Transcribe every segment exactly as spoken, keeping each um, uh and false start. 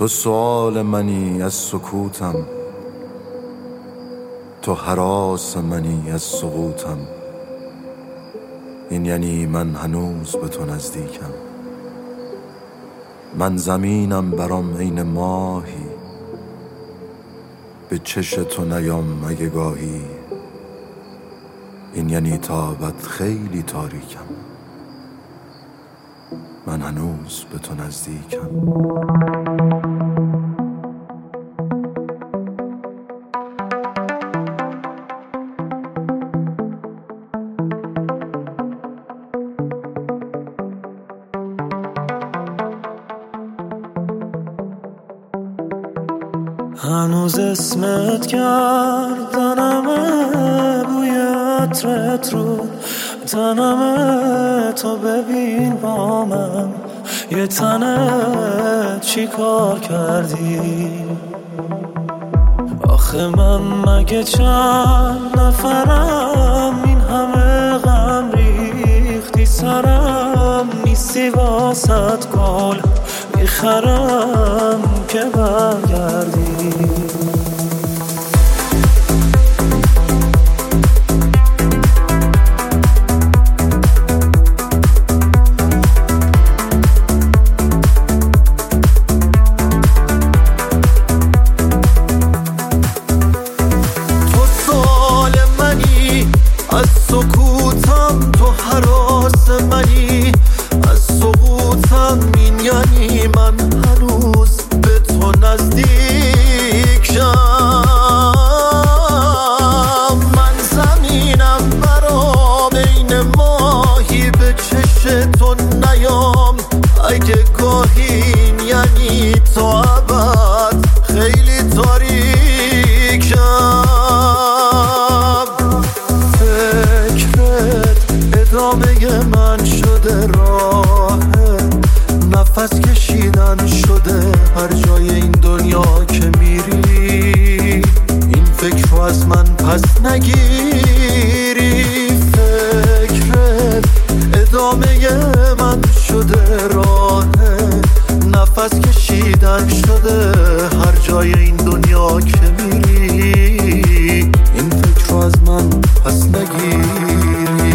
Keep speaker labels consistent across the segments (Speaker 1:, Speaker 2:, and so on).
Speaker 1: تو سؤال منی از سکوتم، تو هراس منی از سقوطم. این یعنی من هنوز به تو نزدیکم. من زمینم برام عین ماهی، به چش تو نیام اگه گاهی. این یعنی تابت خیلی تاریکم، من هنوز به تو نزدیکم.
Speaker 2: هنوز اسمت کردنمه، بوی عطرت رو تنمه. تو ببین با من یه تنه چی کار کردی؟ آخه من مگه چند نفرم، این همه غم ریختی سرم. نیستی واسط گل میخرم که برگردی. اگه گاهین یعنی تو ابد خیلی تاریکم. فکرت ادامه من شده، راه نفس کشیدن شده هر جای این دنیا که میری. این فکر رو از من پس نگیری. فکرت ادامه من شده، راه نفس کشیدن شده هر جای این دنیا که میری. این فکر رو از من پس نگیری.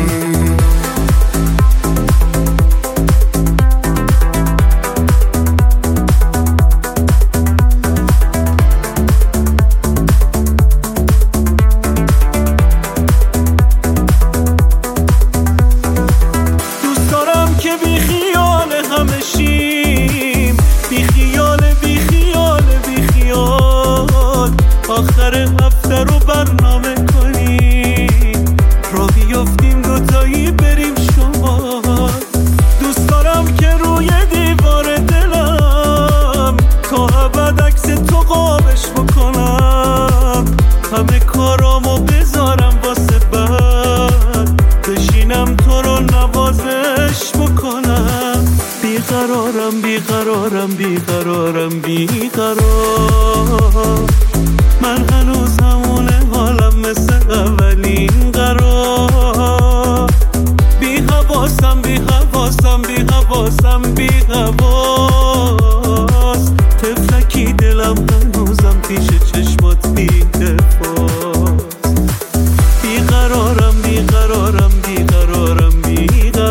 Speaker 2: آخر هفته رو برنامه کنیم، را بیافتیم دوتایی بریم شمال. دوست دارم که روی دیوار دلم تا ابد عکس تو قابش بکنم. همه کارامو بذارم واسه بعد، بشینم تو رو نوازش بکنم. بیقرارم بیقرارم بیقرارم بیقرار. من هنوز همونه حالم مثل اولین قرار. بی حواسم بی حواسم بی حواسم بی حواس. تفلکی دلم هنوزم پیش چشمات بی دفاست. بی قرارم بی قرارم بی قرارم بی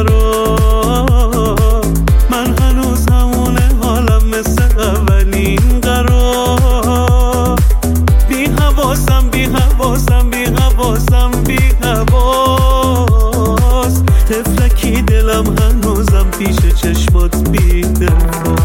Speaker 2: قرار. من هنوز همونه حالم مثل اولین قرار. بی حواسم بی حواسم بی حواسم بی حواس. تفلکی دلم هنوزم پیش چشمات بی دفاع.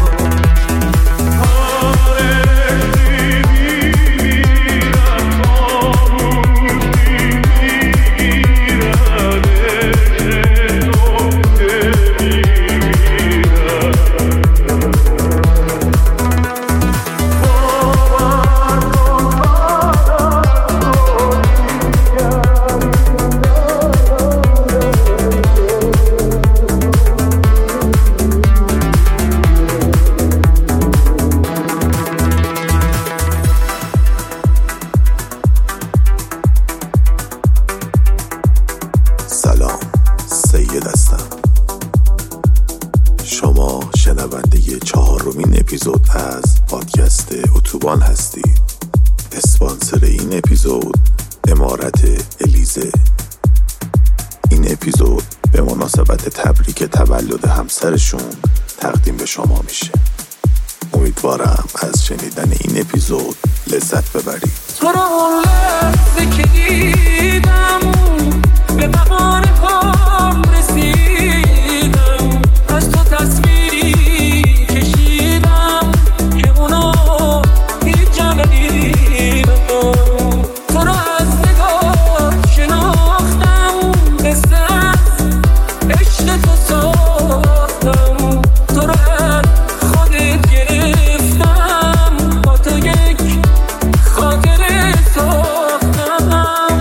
Speaker 1: سلام، سید هستم. شما
Speaker 3: شنونده چهارمین اپیزود از پادکست اتوبان هستید. اسپانسر این اپیزود امارت الیزه. این اپیزود به مناسبت تبریک تولد همسرشون تقدیم به شما میشه. امیدوارم از شنیدن این اپیزود لذت ببرید.
Speaker 4: تو رو اون لحظه که دیدم به مقام پام رسیدم، از تو تصویری کشیدم که اونو هیچ جا ندیدم. تو رو از نگاه شناختم، قصه از عشق تو ساختم. تو رو از خودت گرفتم، با تو یک خاطره ساختم.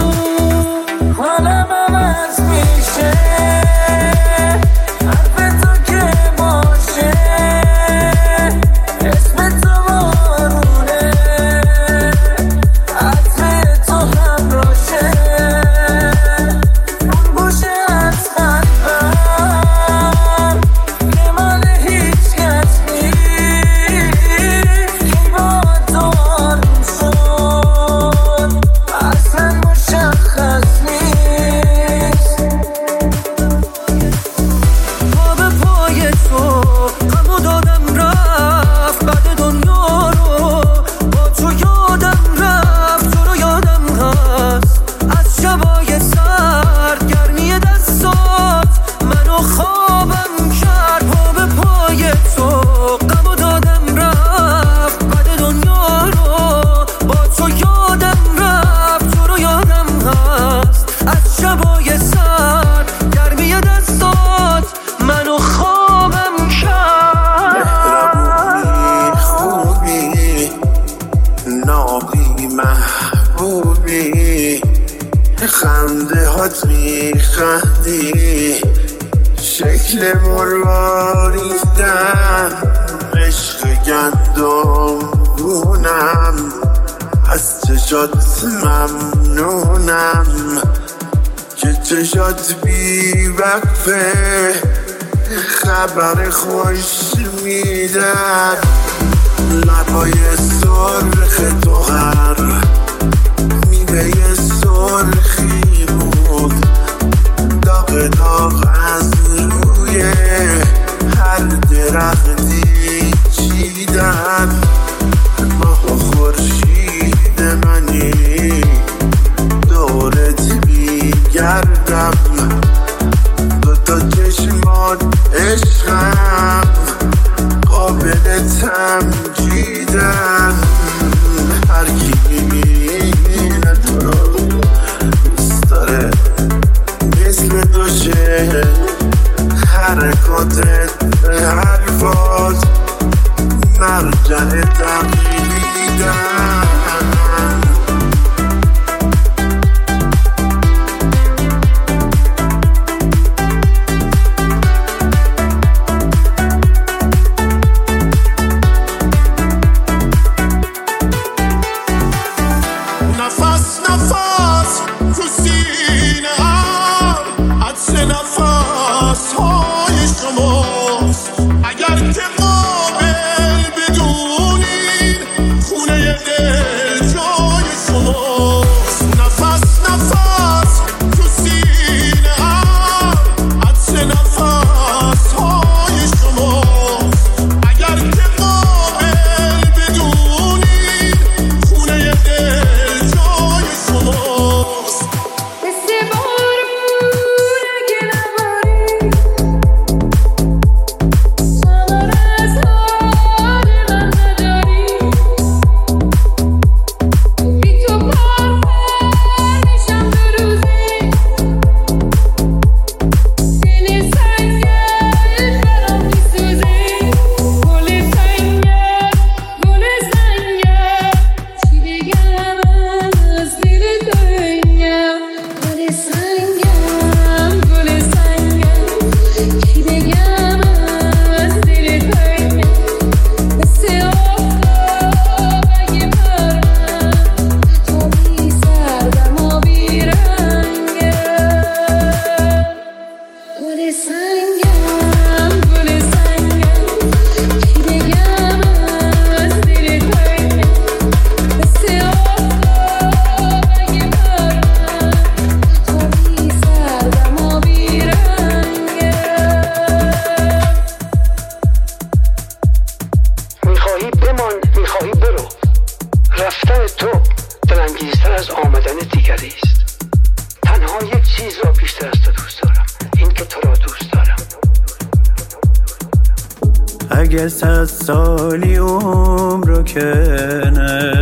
Speaker 4: حالم عوض میشه، حرف تو که باشه، اسم تو بارونه، عطر تو همراشه. اون گوشه از قلبم که مال هیچ کس نیست، کی با تو آروم شد اصلا مشخص نیست. پا به پای تو غمو دادم رفت، بعد دنیا رو با تو یادم رفت. تو رو یادم هست از شبای سرد، گرمی دستات منو خوابم کرد. پا به پای تو غمو دادم رفت، بعد دنیا رو با تو یادم رفت. تو رو یادم هست از شبای سرد، گرمی دستات منو خوابم کرد.
Speaker 3: خوبی نابی محبوبی، خنده هات میخندی، شکل مرواریدن، عشق گندم بونم، از چشات ممنونم که چشات بی وقفه خبر خوش میدن. لبای سرخ تو هر میوه سرخی بود، داغ داغ از روی هر درختی چیدن. ماه و خورشید منی دورت میگردم، دوتا چشمات عشقم قابل تمجیدن. هر کی میبینه تو رو دوست داره مثل تو شه، حرکاتت حرفات مرجع تقلیدن.
Speaker 5: نفس نفس تو سینه هم عطر نفس های شماست. اگر که قابل بدونین خونه دل جای شماست. نفس نفس تو سینه هم عطر نفس های شماست. اگر که قابل بدونین خونه دل جای شماست.
Speaker 4: مثل بارون اگه نباری اگه صد سالی عمرو کنه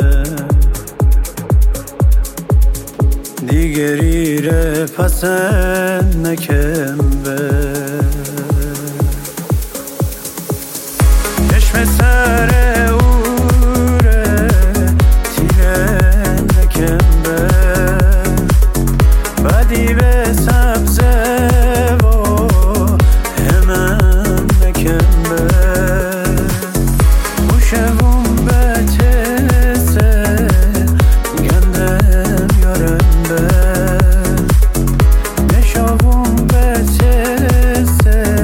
Speaker 4: دیگه ریره پسند نکن به چشم سر اوره تیره نکن به بدی به سبزه و همن نکن به خوشم به تسه گندم یارم به نشاوم به تسه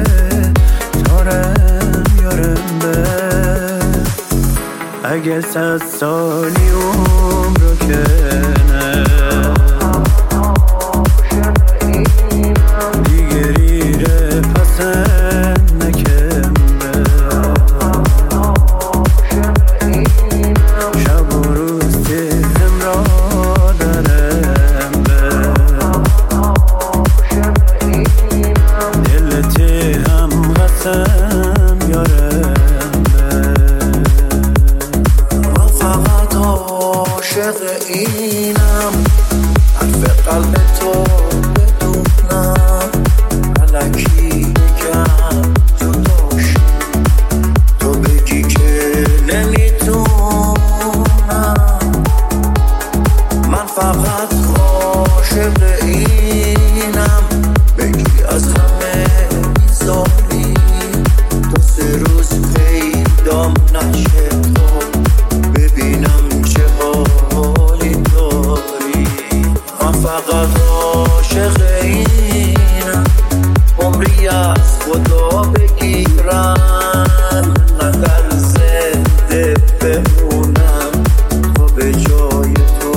Speaker 4: تارم یارم به اگه صد سالی عمرو کنه دیگه ریره پسند نکن به شب و روز که همراه دارم به دلت هم قسم یارم به
Speaker 2: من فقط عاشق اینم حرف قلب تو بدونم الکی بگم جداشی تو بگی که نمیتونم من فقط عاشق اینم بگی از همه میزاری دو سه روز پیدام نشه تو ببینم چه حالی داری من فقط عاشق اینم عمری از خدا بگیرم نظر زنده بمونم تا به جای تو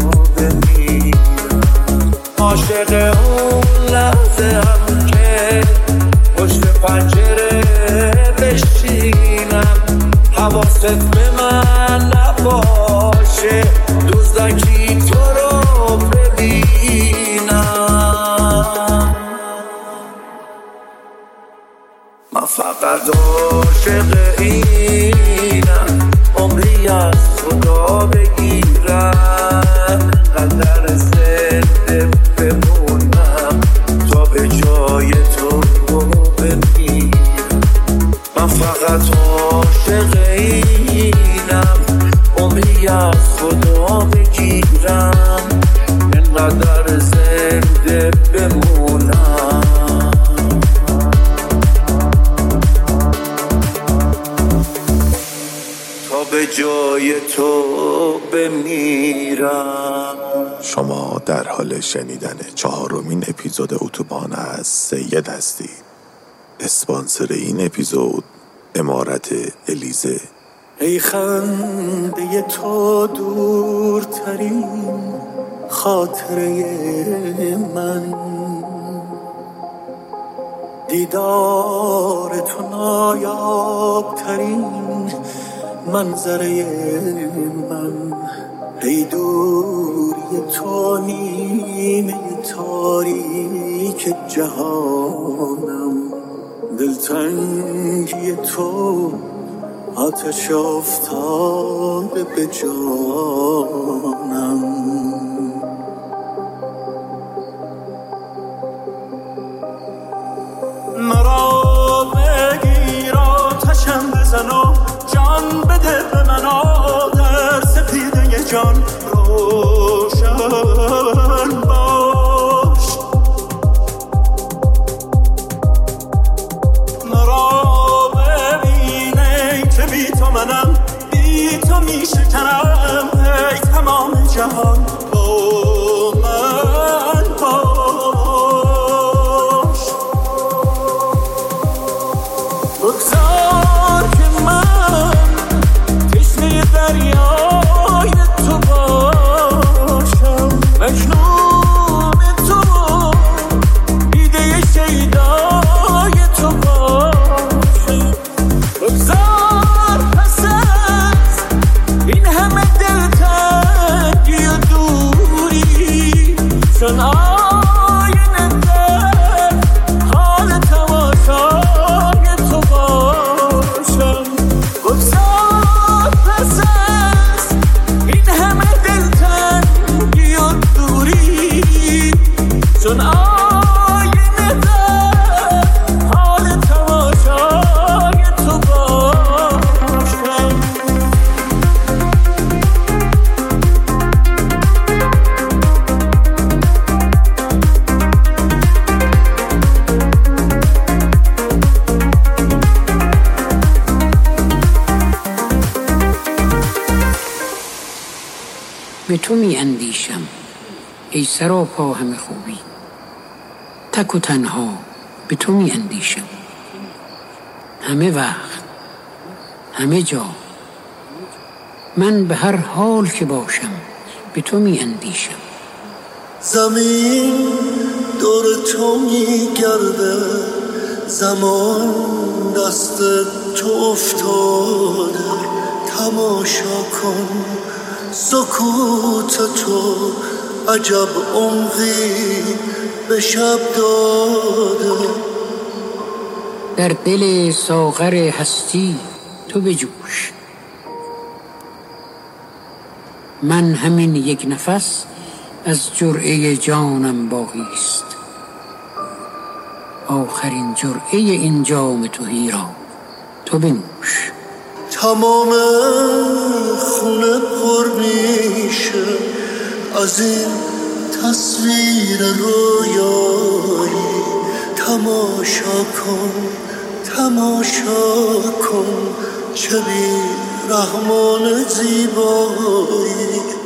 Speaker 2: بمیرم عاشق اون لحظه هم که پشت پنجره بشینم حواست به من نباشه دوزدکی تو رو ببینم من فقط عاشق اینم عمری از خدا بگیرم قدر زنده بمونم تا به جای تو بمیرم من فقط عاشق اینم عمری از خدا بگیرم اینقدر زنده بمونم تا به جای تو بمیرم.
Speaker 3: شما در حال شنیدن چهارمین اپیزود اتوبان از سید هستید. اسپانسر این اپیزود عمارت الیزه.
Speaker 2: ای خنده تو دورترین خاطره من دیدار تو نایابترین منظره من ای دوری تو نیمه تاریک جهانم دلتنگی تو آتش افتاده به جانم مرا بگیر آتشم بزن و جان بده به من در سپیده جان روشن باش مرا ببینه که بی تو منم بی تو می شکنم ای تمام جهان با من باش بگذار که من تشنه دریای تو باشم مجنون تو دیده شیدای تو باشم بگذار پس از این همه دلتنگی و دوری چون آینه در حال تماشای تو باشم
Speaker 4: چون آینه در حال تماشای تو باشم.
Speaker 6: به تو می اندیشم ای سراپا همه خوبی، تک و تنها به تو می اندیشم. همه وقت همه جا من به هر حال که باشم به تو می اندیشم.
Speaker 2: زمین دور تو می گرده، زمان دست تو افتاده، تماشا کن سکوت تو عجب عمقی به شب داده.
Speaker 6: در دل ساغر هستی تو بجوش، من همین یک نفس از جرعه جانم باقیست. آخرین جرعه این جام تهی را تو بنوش.
Speaker 2: تمام خونه پر میشه از این تصویر رویایی، تماشا کن تماشا کن چه بی رحمان زیبایی.